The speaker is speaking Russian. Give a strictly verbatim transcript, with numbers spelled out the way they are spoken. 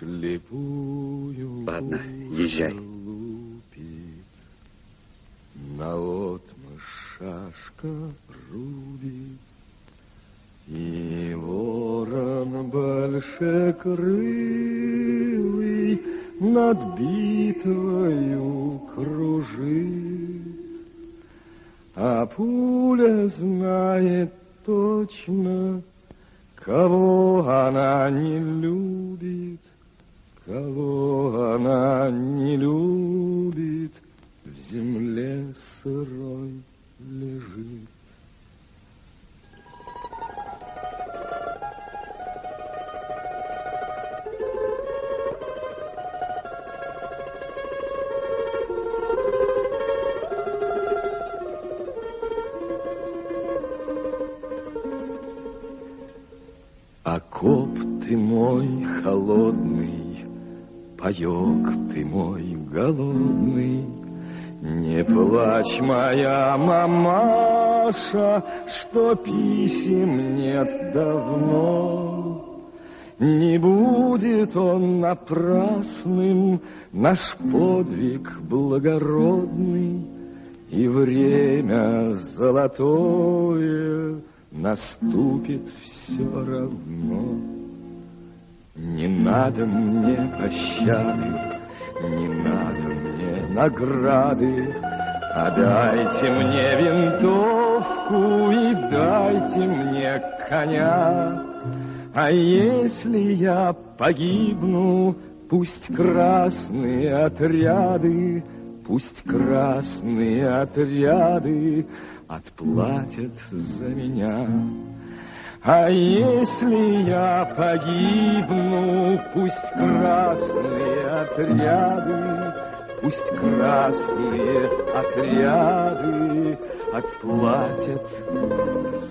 Слепую. Ладно, езжай. Наотмашь шашка рубит, и ворон большекрылый над битвою кружит, а пуля знает точно, кого она не любит, кого она не любит, в земле сырой лежит. Окоп ты мой холодный, паёк ты мой голодный, не плачь, моя мамаша, что писем нет давно. Не будет он напрасным, наш подвиг благородный, и время золотое наступит все равно. Не надо мне пощады, не надо мне награды, а дайте мне винтовку и дайте мне коня. А если я погибну, пусть красные отряды, пусть красные отряды отплатят за меня. А если я погибну, пусть красные отряды, пусть красные отряды отплатят